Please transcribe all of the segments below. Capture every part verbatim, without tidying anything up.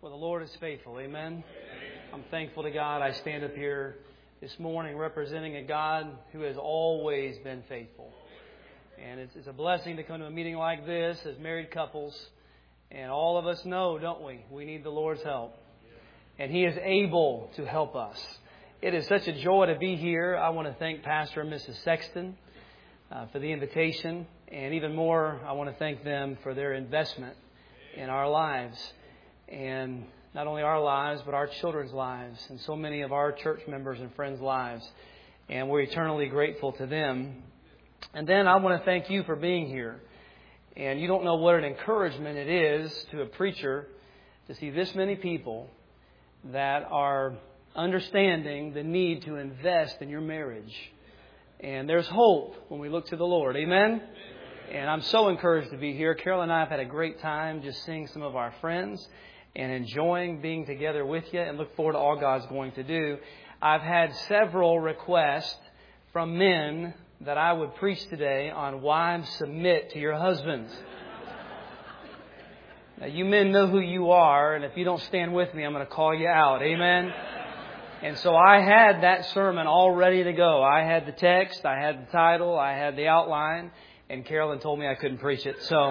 For the Lord is faithful. Amen. I'm thankful to God. I stand up here this morning representing a God who has always been faithful. And it's, it's a blessing to come to a meeting like this as married couples. And all of us know, don't we? We need the Lord's help. And He is able to help us. It is such a joy to be here. I want to thank Pastor and Missus Sexton uh, for the invitation. And even more, I want to thank them for their investment in our lives. And not only our lives, but our children's lives. And so many of our church members and friends' lives. And we're eternally grateful to them. And then I want to thank you for being here. And you don't know what an encouragement it is to a preacher to see this many people that are understanding the need to invest in your marriage. And there's hope when we look to the Lord. Amen? And I'm so encouraged to be here. Carol and I have had a great time just seeing some of our friends and enjoying being together with you, and look forward to all God's going to do. I've had several requests from men that I would preach today on wives submit to your husbands. Now, you men know who you are, and if you don't stand with me, I'm going to call you out. Amen? And so I had that sermon all ready to go. I had the text, I had the title, I had the outline, and Carolyn told me I couldn't preach it. So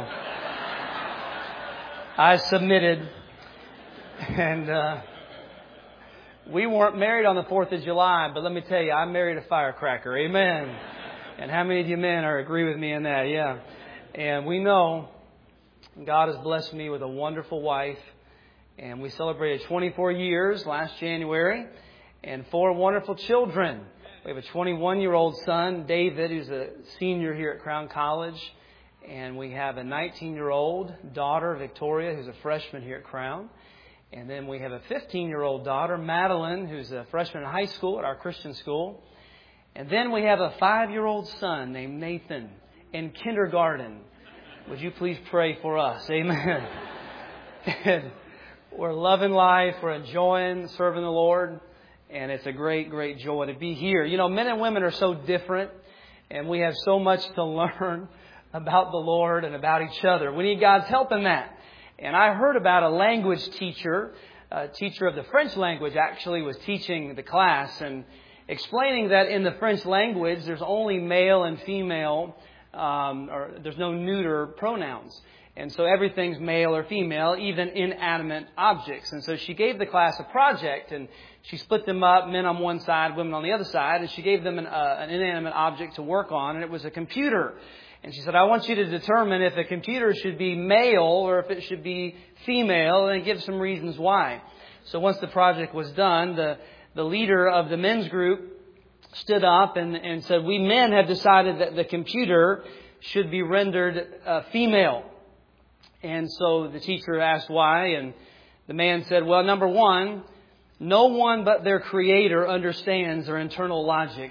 I submitted. And uh, we weren't married on the fourth of July, but let me tell you, I married a firecracker. Amen. And how many of you men are agree with me in that? Yeah. And we know God has blessed me with a wonderful wife. And we celebrated twenty-four years last January and four wonderful children. We have a twenty-one-year-old son, David, who's a senior here at Crown College. And we have a nineteen-year-old daughter, Victoria, who's a freshman here at Crown. And then we have a fifteen-year-old daughter, Madeline, who's a freshman in high school at our Christian school. And then we have a five-year-old son named Nathan in kindergarten. Would you please pray for us? Amen. And we're loving life. We're enjoying serving the Lord. And it's a great, great joy to be here. You know, men and women are so different. And we have so much to learn about the Lord and about each other. We need God's help in that. And I heard about a language teacher, a teacher of the French language actually was teaching the class and explaining that in the French language there's only male and female, um, or there's no neuter pronouns. And so everything's male or female, even inanimate objects. And so she gave the class a project and she split them up, men on one side, women on the other side, and she gave them an, uh, an inanimate object to work on, and it was a computer. And she said, I want you to determine if a computer should be male or if it should be female, and give some reasons why. So once the project was done, the, the leader of the men's group stood up and, and said, we men have decided that the computer should be rendered uh, female. And so the teacher asked why, and the man said, well, number one, no one but their creator understands their internal logic.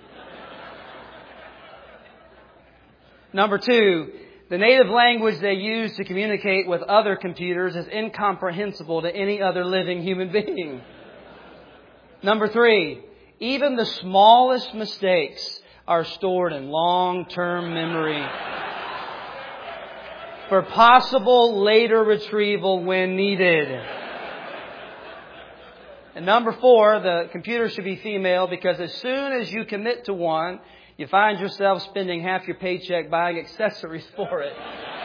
Number two, the native language they use to communicate with other computers is incomprehensible to any other living human being. Number three, even the smallest mistakes are stored in long-term memory for possible later retrieval when needed. And number four, the computer should be female because as soon as you commit to one, you find yourself spending half your paycheck buying accessories for it.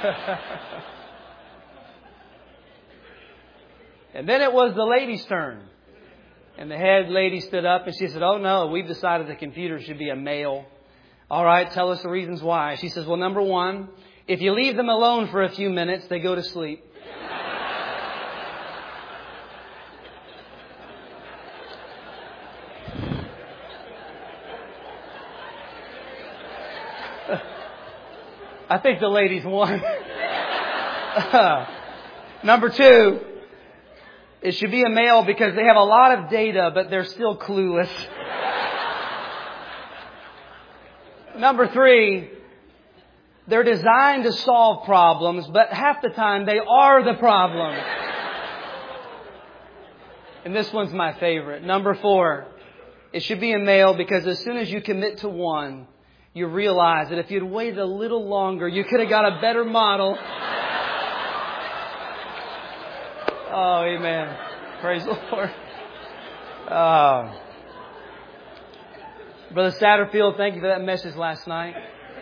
And then it was the lady's turn. And the head lady stood up and she said, oh no, we've decided the computer should be a male. All right, tell us the reasons why. She says, well, number one, if you leave them alone for a few minutes, they go to sleep. I think the ladies won. uh, number two, it should be a male because they have a lot of data, but they're still clueless. Number three, they're designed to solve problems, but half the time they are the problem. And this one's my favorite. Number four, it should be a male because as soon as you commit to one, you realize that if you'd waited a little longer, you could have got a better model. Oh, amen. Praise the Lord. Uh, Brother Satterfield, thank you for that message last night.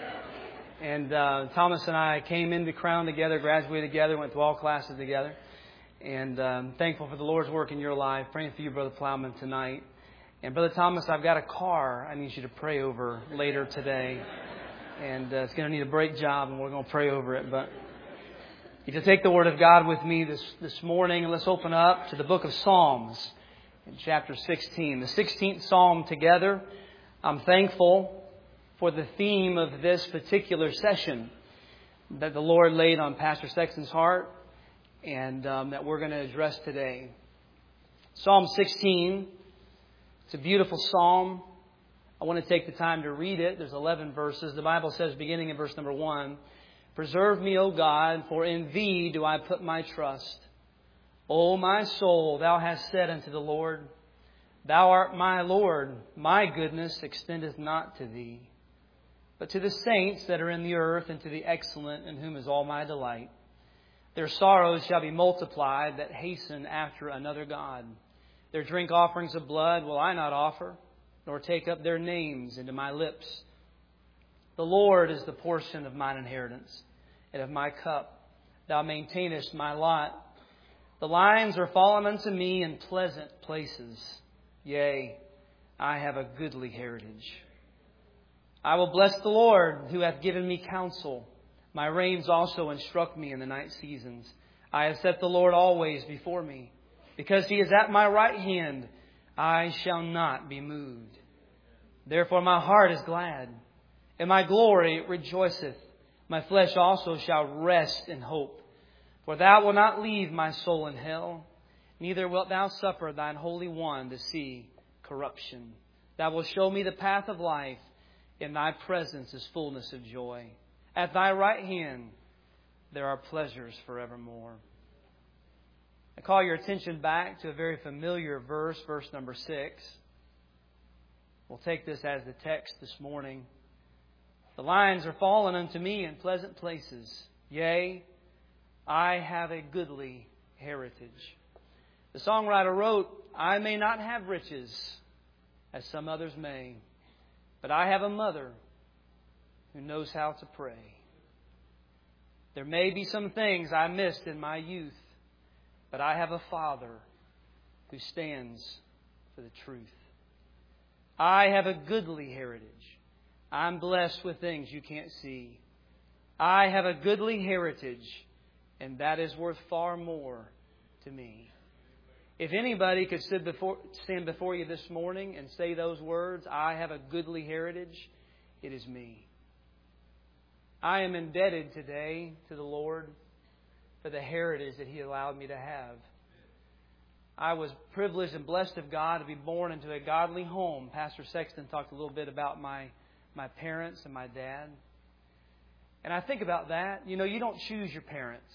And uh, Thomas and I came into Crown together, graduated together, went through all classes together. And um, thankful for the Lord's work in your life. Praying for you, Brother Plowman, tonight. And Brother Thomas, I've got a car I need you to pray over later today. And uh, it's going to need a brake job, and we're going to pray over it. But if you take the Word of God with me this, this morning, and let's open up to the book of Psalms in chapter sixteen. The sixteenth Psalm together. I'm thankful for the theme of this particular session that the Lord laid on Pastor Sexton's heart and um, that we're going to address today. Psalm sixteen. It's a beautiful psalm. I want to take the time to read it. There's eleven verses. The Bible says, beginning in verse number one, "Preserve me, O God, for in Thee do I put my trust. O my soul, Thou hast said unto the Lord, Thou art my Lord, my goodness extendeth not to Thee, but to the saints that are in the earth, and to the excellent, in whom is all my delight. Their sorrows shall be multiplied that hasten after another God. Their drink offerings of blood will I not offer, nor take up their names into my lips. The Lord is the portion of mine inheritance, and of my cup. Thou maintainest my lot. The lines are fallen unto me in pleasant places. Yea, I have a goodly heritage. I will bless the Lord, who hath given me counsel. My reins also instruct me in the night seasons. I have set the Lord always before me. Because He is at my right hand, I shall not be moved. Therefore my heart is glad, and my glory rejoiceth. My flesh also shall rest in hope. For Thou wilt not leave my soul in hell, neither wilt Thou suffer Thine Holy One to see corruption. Thou wilt show me the path of life. In Thy presence is fullness of joy. At Thy right hand there are pleasures forevermore." I call your attention back to a very familiar verse, verse number six. We'll take this as the text this morning. "The lines are fallen unto me in pleasant places. Yea, I have a goodly heritage." The songwriter wrote, "I may not have riches, as some others may, but I have a mother who knows how to pray. There may be some things I missed in my youth, but I have a Father who stands for the truth. I have a goodly heritage. I'm blessed with things you can't see. I have a goodly heritage, and that is worth far more to me." If anybody could stand before, stand before you this morning and say those words, "I have a goodly heritage," it is me. I am indebted today to the Lord for the heritage that He allowed me to have. I was privileged and blessed of God to be born into a godly home. Pastor Sexton talked a little bit about my, my parents and my dad. And I think about that. You know, you don't choose your parents.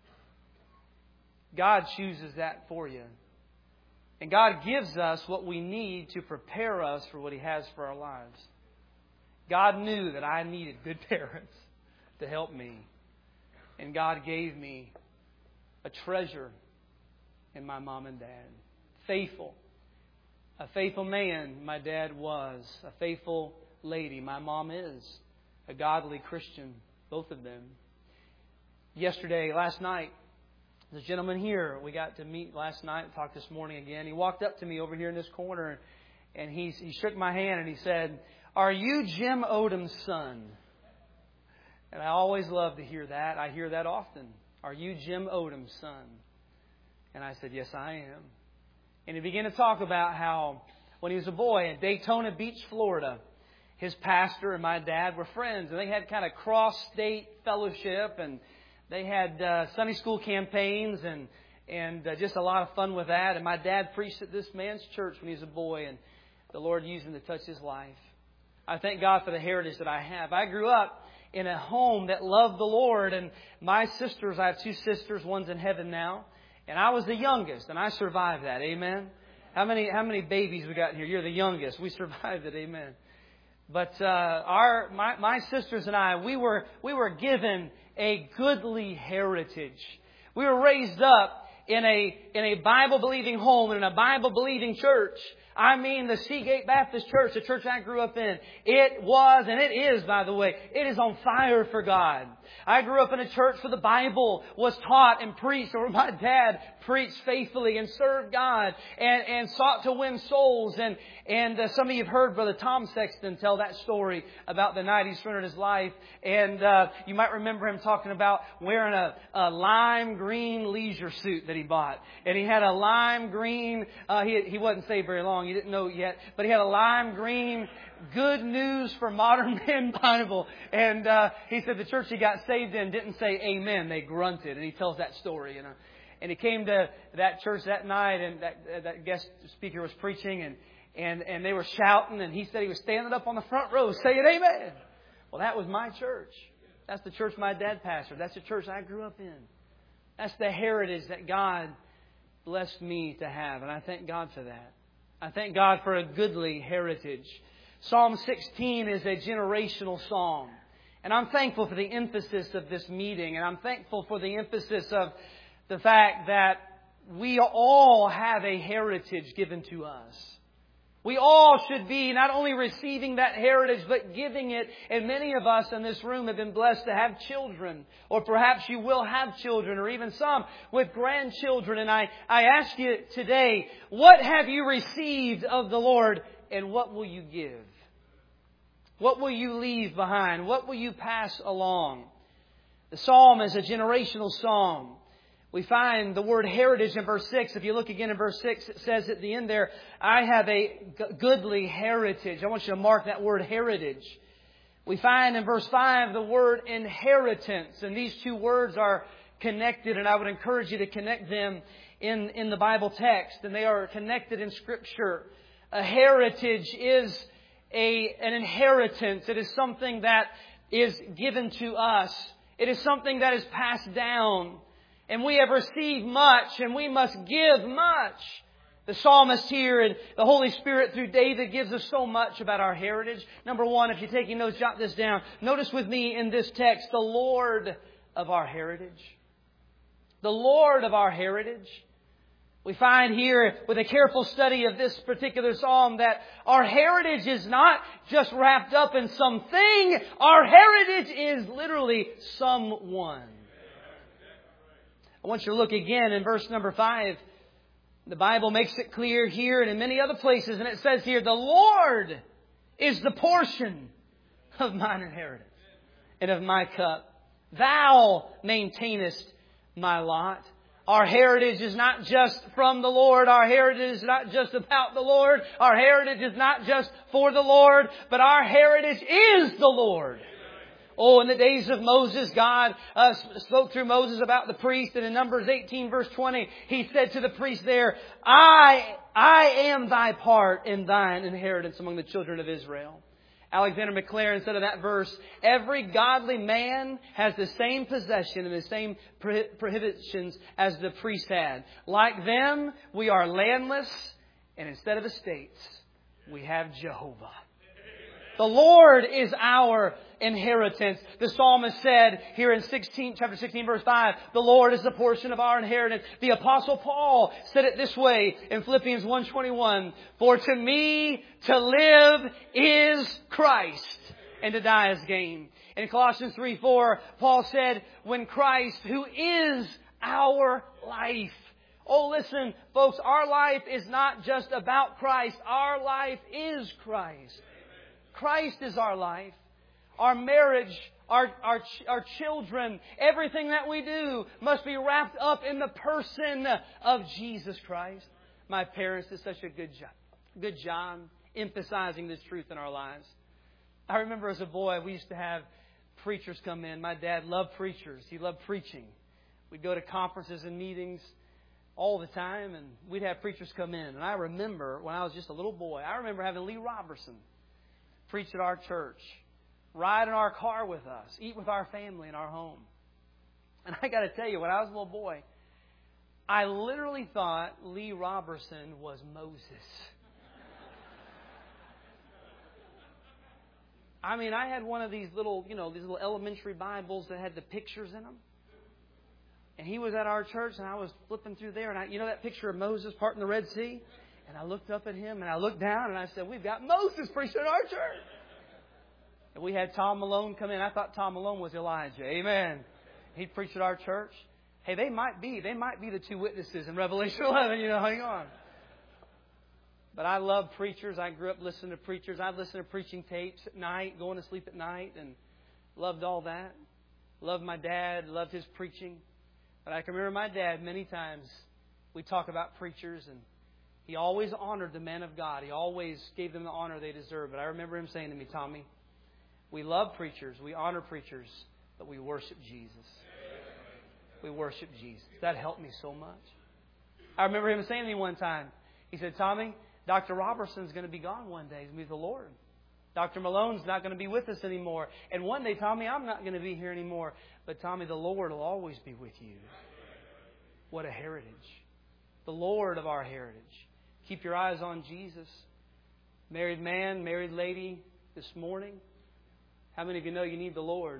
God chooses that for you. And God gives us what we need to prepare us for what He has for our lives. God knew that I needed good parents to help me. And God gave me a treasure in my mom and dad. Faithful. A faithful man my dad was. A faithful lady my mom is. A godly Christian, both of them. Yesterday, last night, this gentleman here, we got to meet last night and talk this morning again. He walked up to me over here in this corner and he, he shook my hand and he said, "Are you Jim Odom's son?" And I always love to hear that. I hear that often. "Are you Jim Odom's son?" And I said, "Yes, I am." And he began to talk about how when he was a boy in Daytona Beach, Florida, his pastor and my dad were friends. And they had kind of cross-state fellowship. And they had uh, Sunday school campaigns and, and uh, just a lot of fun with that. And my dad preached at this man's church when he was a boy. And the Lord used him to touch his life. I thank God for the heritage that I have. I grew up in a home that loved the Lord. And my sisters, I have two sisters, one's in heaven now. And I was the youngest, and I survived that. Amen. How many how many babies we got in here? You're the youngest. We survived it. Amen. But uh, our my, my sisters and I, we were we were given a goodly heritage. We were raised up in a in a Bible-believing home and in a Bible-believing church. I mean the Seagate Baptist Church, the church I grew up in. It was, and it is, by the way, it is on fire for God. I grew up in a church where the Bible was taught and preached, or my dad preached faithfully and served God and, and sought to win souls. And, and uh, some of you have heard Brother Tom Sexton tell that story about the night he surrendered his life. And uh, you might remember him talking about wearing a, a lime green leisure suit that he bought. And he had a lime green, uh, he, he wasn't saved very long. You didn't know yet, but he had a lime green Good News for Modern Men Bible. And uh, he said the church he got saved in didn't say amen. They grunted. And he tells that story, you know. And he came to that church that night, and that, that guest speaker was preaching, and, and, and they were shouting. And he said he was standing up on the front row saying amen. Well, that was my church. That's the church my dad pastored. That's the church I grew up in. That's the heritage that God blessed me to have. And I thank God for that. I thank God for a goodly heritage. Psalm sixteen is a generational psalm. And I'm thankful for the emphasis of this meeting. And I'm thankful for the emphasis of the fact that we all have a heritage given to us. We all should be not only receiving that heritage, but giving it. And many of us in this room have been blessed to have children. Or perhaps you will have children, or even some with grandchildren. And I, I ask you today, what have you received of the Lord, and what will you give? What will you leave behind? What will you pass along? The psalm is a generational psalm. We find the word heritage in verse six. If you look again in verse six, it says at the end there, I have a goodly heritage. I want you to mark that word heritage. We find in verse five the word inheritance. And these two words are connected, and I would encourage you to connect them in, in the Bible text. And they are connected in Scripture. A heritage is a, an inheritance. It is something that is given to us. It is something that is passed down. And we have received much, and we must give much. The psalmist here and the Holy Spirit through David gives us so much about our heritage. Number one, if you're taking notes, jot this down. Notice with me in this text, the Lord of our heritage. The Lord of our heritage. We find here with a careful study of this particular psalm that our heritage is not just wrapped up in something. Our heritage is literally someone. I want you to look again in verse number five. The Bible makes it clear here and in many other places. And it says here, the Lord is the portion of mine inheritance and of my cup. Thou maintainest my lot. Our heritage is not just from the Lord. Our heritage is not just about the Lord. Our heritage is not just for the Lord. But our heritage is the Lord. Oh, in the days of Moses, God uh, spoke through Moses about the priest. And in Numbers eighteen, verse twenty, He said to the priest there, I, I am thy part and thine inheritance among the children of Israel. Alexander McLaren said of that verse, every godly man has the same possession and the same prohibitions as the priest had. Like them, we are landless, and instead of estates, we have Jehovah. The Lord is our inheritance. The psalmist said here in sixteen, chapter sixteen, verse five, the Lord is the portion of our inheritance. The Apostle Paul said it this way in Philippians one twenty-one, for to me to live is Christ, and to die is gain. In Colossians three four, Paul said, when Christ, who is our life. Oh, listen, folks, our life is not just about Christ. Our life is Christ. Christ is our life. Our marriage, our, our, our children, everything that we do must be wrapped up in the person of Jesus Christ. My parents did such a good job, good job emphasizing this truth in our lives. I remember as a boy, we used to have preachers come in. My dad loved preachers. He loved preaching. We'd go to conferences and meetings all the time, and we'd have preachers come in. And I remember when I was just a little boy, I remember having Lee Robertson preach at our church, ride in our car with us, eat with our family in our home. And I got to tell you, when I was a little boy, I literally thought Lee Robertson was Moses. I mean, I had one of these little, you know, these little elementary Bibles that had the pictures in them. And he was at our church, and I was flipping through there. And I, you know that picture of Moses parting the Red Sea? And I looked up at him, and I looked down, and I said, we've got Moses preaching in our church. And we had Tom Malone come in. I thought Tom Malone was Elijah. Amen. He preached at our church. Hey, they might be. They might be the two witnesses in Revelation eleven. You know, hang on. But I love preachers. I grew up listening to preachers. I'd listen to preaching tapes at night, going to sleep at night, and loved all that. Loved my dad. Loved his preaching. But I can remember my dad many times. We talk about preachers, and he always honored the men of God. He always gave them the honor they deserve. But I remember him saying to me, Tommy, we love preachers, we honor preachers, but we worship Jesus. We worship Jesus. That helped me so much. I remember him saying to me one time, he said, Tommy, Doctor Robertson's going to be gone one day. He's going to be with the Lord. Doctor Malone's not going to be with us anymore. And one day, Tommy, I'm not going to be here anymore. But Tommy, the Lord will always be with you. What a heritage. The Lord of our heritage. Keep your eyes on Jesus. Married man, married lady this morning. How many of you know you need the Lord?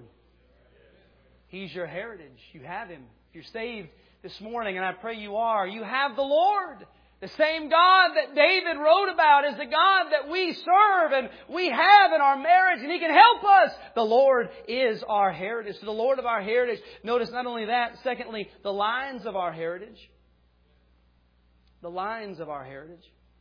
He's your heritage. You have Him. If you're saved this morning, and I pray you are, you have the Lord. The same God that David wrote about is the God that we serve and we have in our marriage, and He can help us. The Lord is our heritage. So the Lord of our heritage. Notice not only that, secondly, the lines of our heritage. The lines of our heritage.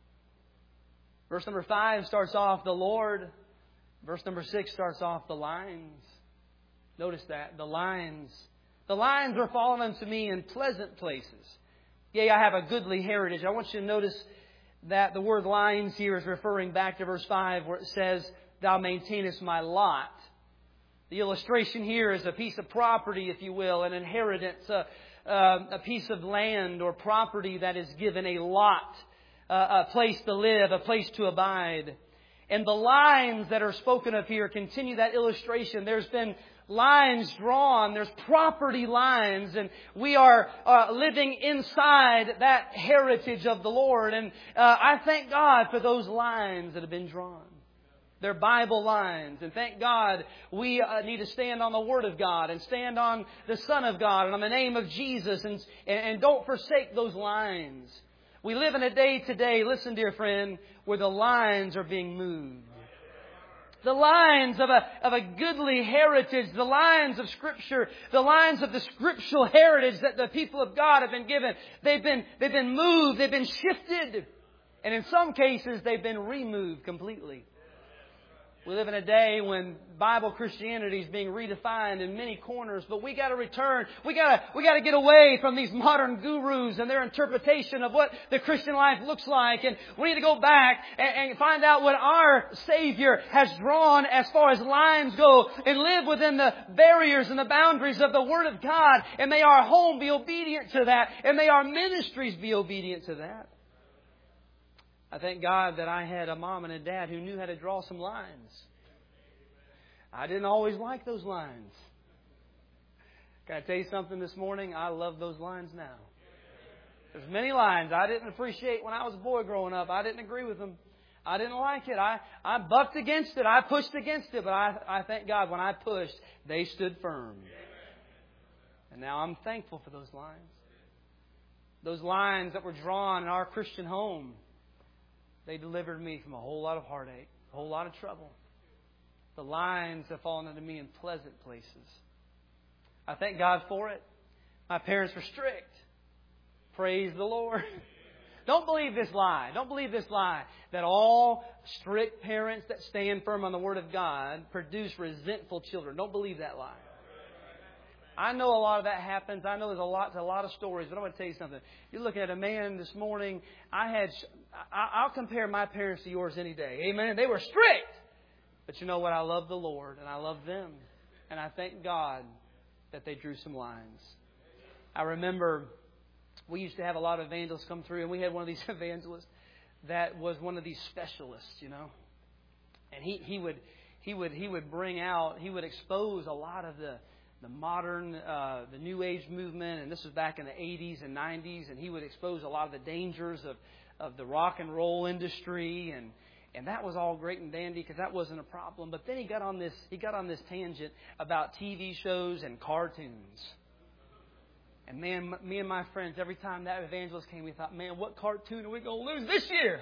Verse number five starts off the Lord. Verse number six starts off the lines. Notice that. The lines. The lines were fallen unto me in pleasant places. Yea, I have a goodly heritage. I want you to notice that the word lines here is referring back to verse five where it says, Thou maintainest my lot. The illustration here is a piece of property, if you will, an inheritance, a, a piece of land or property that is given a lot, a place to live, a place to abide. And the lines that are spoken of here continue that illustration. There's been lines drawn. There's property lines. And we are uh, living inside that heritage of the Lord. And uh, I thank God for those lines that have been drawn. They're Bible lines. And thank God we uh, need to stand on the Word of God and stand on the Son of God and on the name of Jesus. And, and, and don't forsake those lines. We live in a day today, listen dear friend, where the lines are being moved. The lines of a, of a goodly heritage, the lines of Scripture, the lines of the scriptural heritage that the people of God have been given. They've been, they've been moved, they've been shifted. And in some cases, they've been removed completely. We live in a day when Bible Christianity is being redefined in many corners, but we got to return. We got to we got to get away from these modern gurus and their interpretation of what the Christian life looks like, and we need to go back and, and find out what our Savior has drawn as far as lines go, and live within the barriers and the boundaries of the Word of God. And may our home be obedient to that, and may our ministries be obedient to that. I thank God that I had a mom and a dad who knew how to draw some lines. I didn't always like those lines. Can I tell you something this morning? I love those lines now. There's many lines I didn't appreciate when I was a boy growing up. I didn't agree with them. I didn't like it. I, I bucked against it. I pushed against it. But I, I thank God when I pushed, they stood firm. And now I'm thankful for those lines. Those lines that were drawn in our Christian home. They delivered me from a whole lot of heartache, a whole lot of trouble. The lines have fallen unto me in pleasant places. I thank God for it. My parents were strict. Praise the Lord. Don't believe this lie. Don't believe this lie that all strict parents that stand firm on the Word of God produce resentful children. Don't believe that lie. I know a lot of that happens. I know there's a lot, a lot of stories. But I'm going to tell you something. You're looking at a man this morning. I had, I'll compare my parents to yours any day. Amen. They were strict. But you know what? I love the Lord and I love them. And I thank God that they drew some lines. I remember we used to have a lot of evangelists come through, and we had one of these evangelists that was one of these specialists, you know. And he, he would he would he would bring out, he would expose a lot of the the modern, uh, the New Age movement, and this was back in the eighties and nineties, and he would expose a lot of the dangers of, of the rock and roll industry, and and that was all great and dandy because that wasn't a problem. But then he got on this he got on this tangent about T V shows and cartoons. And man, me and my friends, every time that evangelist came, we thought, man, what cartoon are we going to lose this year?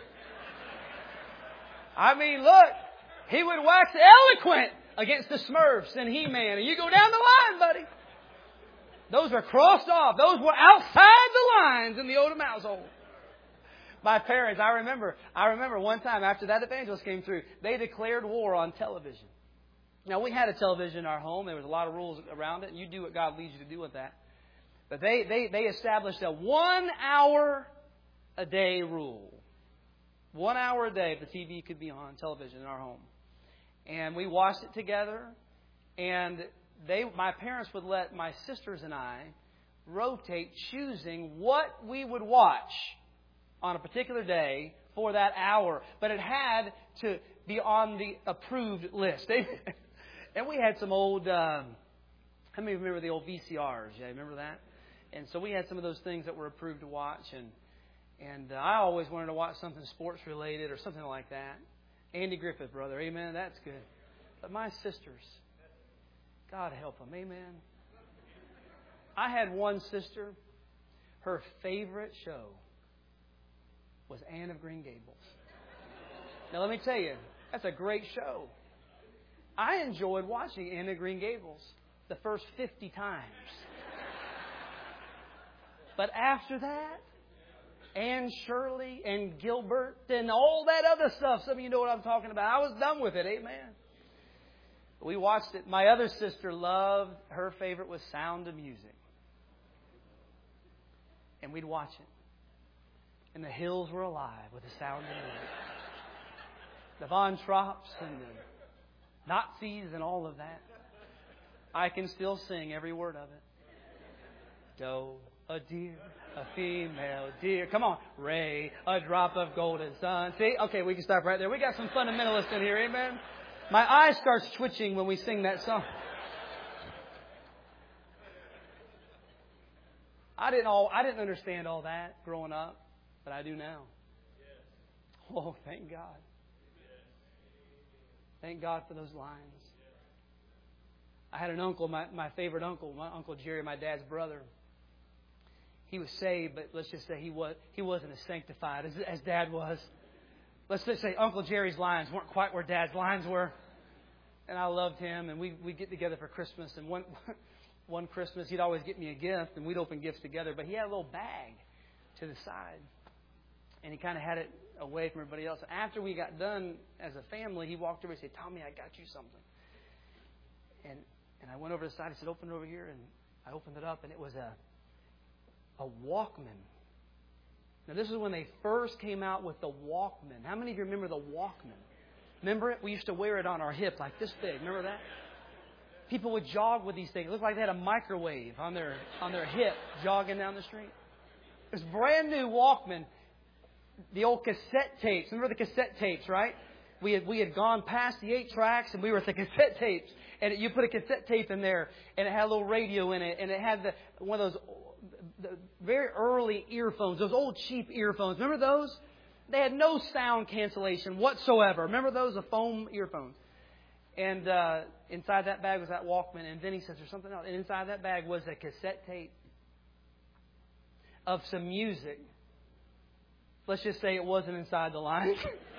I mean, look, he would wax eloquent against the Smurfs and He-Man. And you go down the line, buddy. Those are crossed off. Those were outside the lines in the Odom household. My parents, I remember, I remember one time after that evangelist came through, they declared war on television. Now, we had a television in our home. There was a lot of rules around it. And you do what God leads you to do with that. But they, they, they established a one hour a day rule. One hour a day the T V could be on television in our home. And we watched it together. And they, my parents would let my sisters and I rotate choosing what we would watch on a particular day for that hour. But it had to be on the approved list. And we had some old, um, how many remember the old V C Rs? Yeah, remember that? And so we had some of those things that were approved to watch. And and uh, I always wanted to watch something sports related or something like that. Andy Griffith, brother. Amen. That's good. But my sisters, God help them. Amen. I had one sister. Her favorite show was Anne of Green Gables. Now, let me tell you, that's a great show. I enjoyed watching Anne of Green Gables the first fifty times. But after that, Anne Shirley and Gilbert and all that other stuff, some of you know what I'm talking about. I was done with it. Amen. We watched it. My other sister loved, her favorite was Sound of Music. And we'd watch it. And the hills were alive with the sound of music. The Von Trapps and the Nazis and all of that. I can still sing every word of it. Doe, a deer, a female deer. Come on. Ray, a drop of golden sun. See? Okay, we can stop right there. We got some fundamentalists in here. Amen. My eyes start twitching when we sing that song. I didn't all I didn't understand all that growing up, but I do now. Oh, thank God. Thank God for those lines. I had an uncle, my, my favorite uncle, my Uncle Jerry, my dad's brother. He was saved, but let's just say he was he wasn't as sanctified as, as Dad was. Let's just say Uncle Jerry's lines weren't quite where Dad's lines were. And I loved him, and we we'd get together for Christmas. And one one Christmas, he'd always get me a gift, and we'd open gifts together. But he had a little bag to the side, and he kind of had it away from everybody else. After we got done as a family, he walked over and said, "Tommy, I got you something." And and I went over to the side. He said, "Open it over here." And I opened it up, and it was a a Walkman. Now, this is when they first came out with the Walkman. How many of you remember the Walkman? Remember it? We used to wear it on our hip like this big. Remember that? People would jog with these things. It looked like they had a microwave on their on their hip jogging down the street. It was brand new Walkman. The old cassette tapes. Remember the cassette tapes, right? We had we had gone past the eight tracks and we were at the cassette tapes. And you put a cassette tape in there and it had a little radio in it and it had the one of those the very early earphones, those old cheap earphones. Remember those? They had no sound cancellation whatsoever. Remember those, the foam earphones? And uh, inside that bag was that Walkman. And then he says there's something else. And inside that bag was a cassette tape of some music. Let's just say it wasn't inside the lines.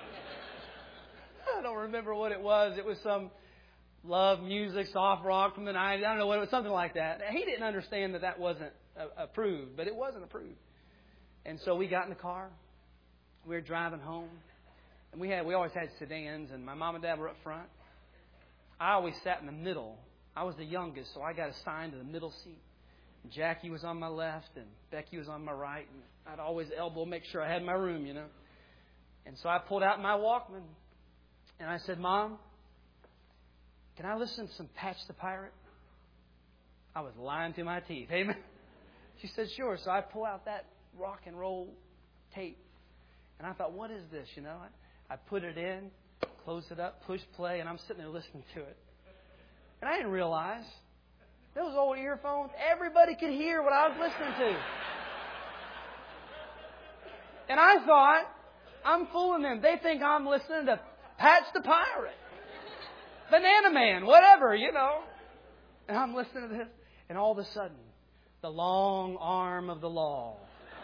I don't remember what it was. It was some love music, soft rock from the nineties. I don't know what it was, something like that. He didn't understand that that wasn't approved, but it wasn't approved. And so we got in the car. We were driving home, and we had we always had sedans, and my mom and dad were up front. I always sat in the middle. I was the youngest, so I got assigned to the middle seat. Jackie was on my left, and Becky was on my right, and I'd always elbow, make sure I had my room, you know. And so I pulled out my Walkman, and I said, "Mom, can I listen to some Patch the Pirate?" I was lying to my teeth. Amen. She said, "Sure." So I pull out that rock and roll tape. And I thought, what is this? You know, I, I put it in, closed it up, pushed play, and I'm sitting there listening to it. And I didn't realize those old earphones, everybody could hear what I was listening to. And I thought, I'm fooling them. They think I'm listening to Patch the Pirate, Banana Man, whatever, you know. And I'm listening to this. And all of a sudden, The long arm of the law.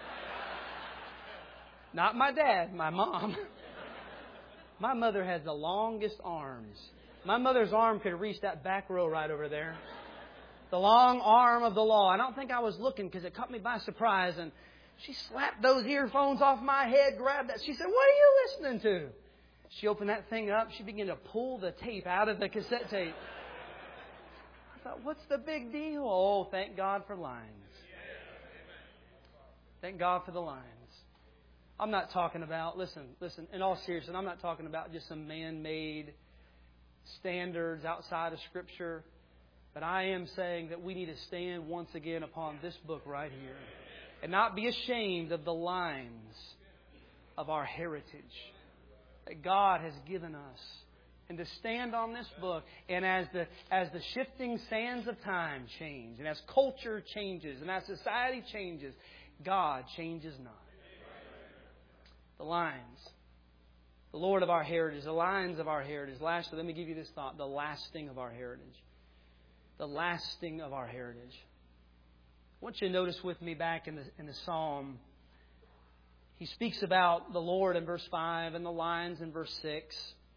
Not my dad, my mom. My mother has the longest arms. My mother's arm could reach that back row right over there. The long arm of the law. I don't think I was looking because it caught me by surprise. And she slapped those earphones off my head, grabbed that. She said, "What are you listening to?" She opened that thing up. She began to pull the tape out of the cassette tape. I thought, what's the big deal? Oh, thank God for lines. Thank God for the lines. I'm not talking about, listen, listen, in all seriousness, I'm not talking about just some man-made standards outside of Scripture. But I am saying that we need to stand once again upon this book right here and not be ashamed of the lines of our heritage that God has given us. And to stand on this book, and as the as the shifting sands of time change, and as culture changes, and as society changes, God changes not. The lines. The Lord of our heritage, the lines of our heritage. Lastly, let me give you this thought. The lasting of our heritage. The lasting of our heritage. I want you to notice with me back in the in the Psalm. He speaks about the Lord in verse five and the lines in verse six.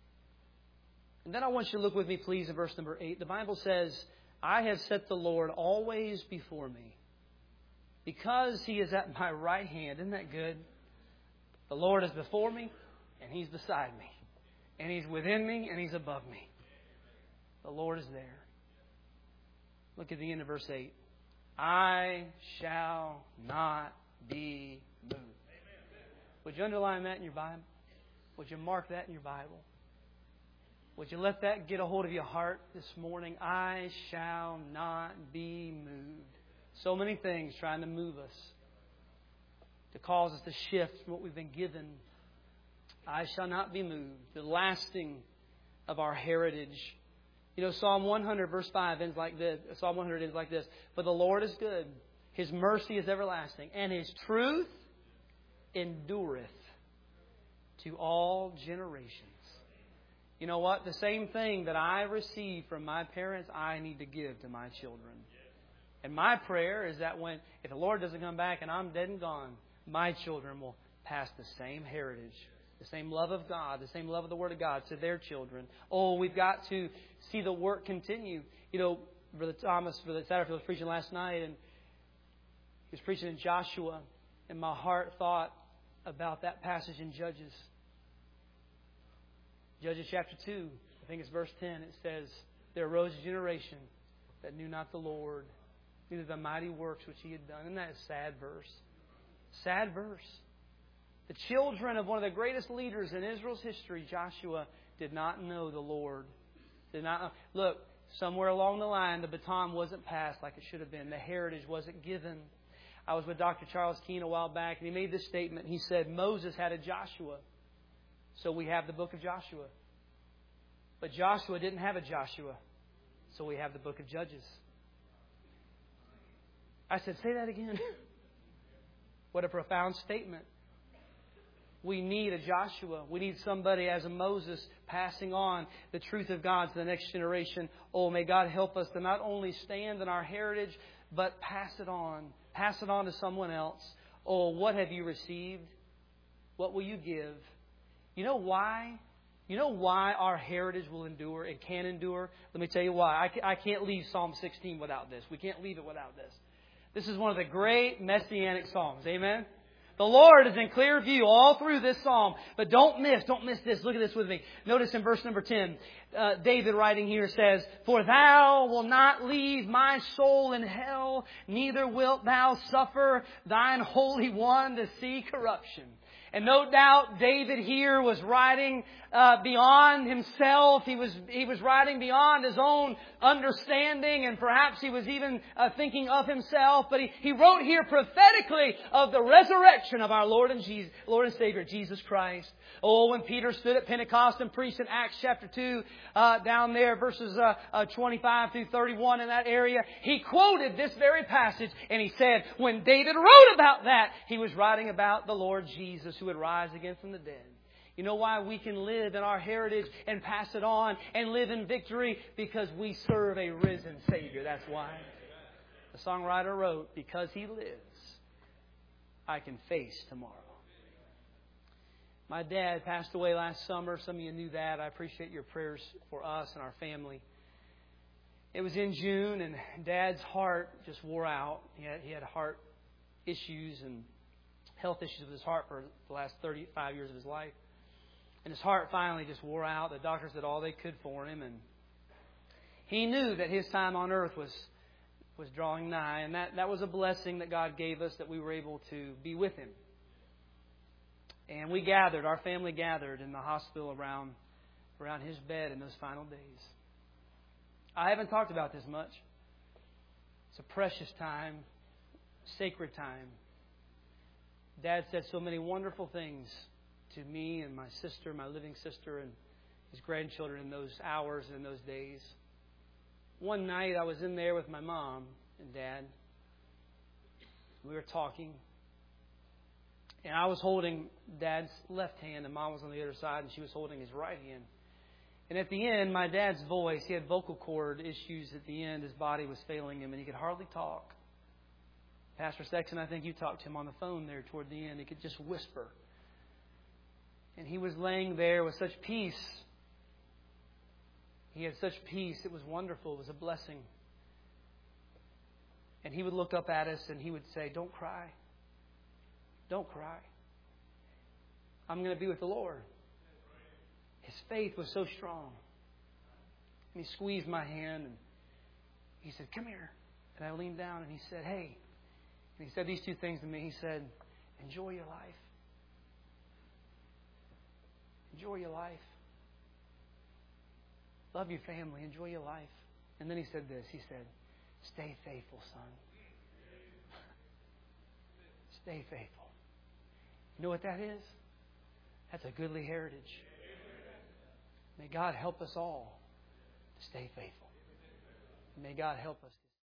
And then I want you to look with me, please, in verse number eight. The Bible says, "I have set the Lord always before me, because He is at my right hand." Isn't that good? The Lord is before me, and He's beside me. And He's within me, and He's above me. The Lord is there. Look at the end of verse eight. "I shall not be moved." Would you underline that in your Bible? Would you mark that in your Bible? Would you let that get a hold of your heart this morning? I shall not be moved. So many things trying to move us, to cause us to shift from what we've been given. I shall not be moved. The lasting of our heritage. You know, Psalm one hundred verse five ends like this. Psalm one hundred ends like this. "For the Lord is good. His mercy is everlasting. And His truth endureth to all generations." You know what? The same thing that I receive from my parents, I need to give to my children. And my prayer is that when, if the Lord doesn't come back and I'm dead and gone, my children will pass the same heritage, the same love of God, the same love of the Word of God to their children. Oh, we've got to see the work continue. You know, Brother Thomas, Brother Satterfield was preaching last night, and he was preaching in Joshua, and my heart thought about that passage in Judges. Judges chapter two, I think it's verse ten, it says, "There arose a generation that knew not the Lord, neither the mighty works which He had done." Isn't that a sad verse? Sad verse. The children of one of the greatest leaders in Israel's history, Joshua, did not know the Lord. Did not know. Look, somewhere along the line, the baton wasn't passed like it should have been. The heritage wasn't given. I was with Doctor Charles Keene a while back, and he made this statement. He said, Moses had a Joshua, so we have the book of Joshua. But Joshua didn't have a Joshua, so we have the book of Judges. I said, say that again. What a profound statement. We need a Joshua. We need somebody as a Moses passing on the truth of God to the next generation. Oh, may God help us to not only stand in our heritage, but pass it on. Pass it on to someone else. Oh, what have you received? What will you give? You know why? You know why our heritage will endure and can endure? Let me tell you why. I can't leave Psalm sixteen without this. We can't leave it without this. This is one of the great Messianic Psalms. Amen? The Lord is in clear view all through this psalm. But don't miss, don't miss this. Look at this with me. Notice in verse number ten, uh, David writing here says, "For Thou wilt not leave my soul in hell, neither wilt Thou suffer Thine Holy One to see corruption." And no doubt David here was writing uh, beyond himself. He was he was writing beyond his own understanding, and perhaps he was even uh, thinking of himself. But he, he wrote here prophetically of the resurrection of our Lord and Jesus, Lord and Savior Jesus Christ. Oh, when Peter stood at Pentecost and preached in Acts chapter two, uh, down there, verses uh, uh, twenty-five through thirty-one in that area, he quoted this very passage, and he said, when David wrote about that, he was writing about the Lord Jesus who would rise again from the dead. You know why we can live in our heritage and pass it on and live in victory? Because we serve a risen Savior. That's why. The songwriter wrote, because He lives, I can face tomorrow. My dad passed away last summer. Some of you knew that. I appreciate your prayers for us and our family. It was in June, and Dad's heart just wore out. He had, he had heart issues and health issues with his heart for the last thirty-five years of his life. And his heart finally just wore out. The doctors did all they could for him, and he knew that his time on earth was was drawing nigh, and that, that was a blessing that God gave us, that we were able to be with Him. And we gathered, our family gathered in the hospital around around his bed in those final days. I haven't talked about this much. It's a precious time, sacred time. Dad said so many wonderful things to me and my sister, my living sister, and his grandchildren in those hours and in those days. One night I was in there with my mom and Dad. We were talking. And I was holding Dad's left hand and Mom was on the other side and she was holding his right hand. And at the end, my dad's voice, he had vocal cord issues at the end. His body was failing him and he could hardly talk. Pastor Sexton, I think you talked to him on the phone there toward the end. He could just whisper. And he was laying there with such peace. He had such peace. It was wonderful. It was a blessing. And he would look up at us and he would say, don't cry. Don't cry. I'm going to be with the Lord. His faith was so strong. And he squeezed my hand and he said, come here. And I leaned down and he said, hey. And he said these two things to me. He said, enjoy your life. Enjoy your life. Love your family. Enjoy your life. And then he said this. He said, stay faithful, son. Stay faithful. You know what that is? That's a goodly heritage. May God help us all to stay faithful. May God help us.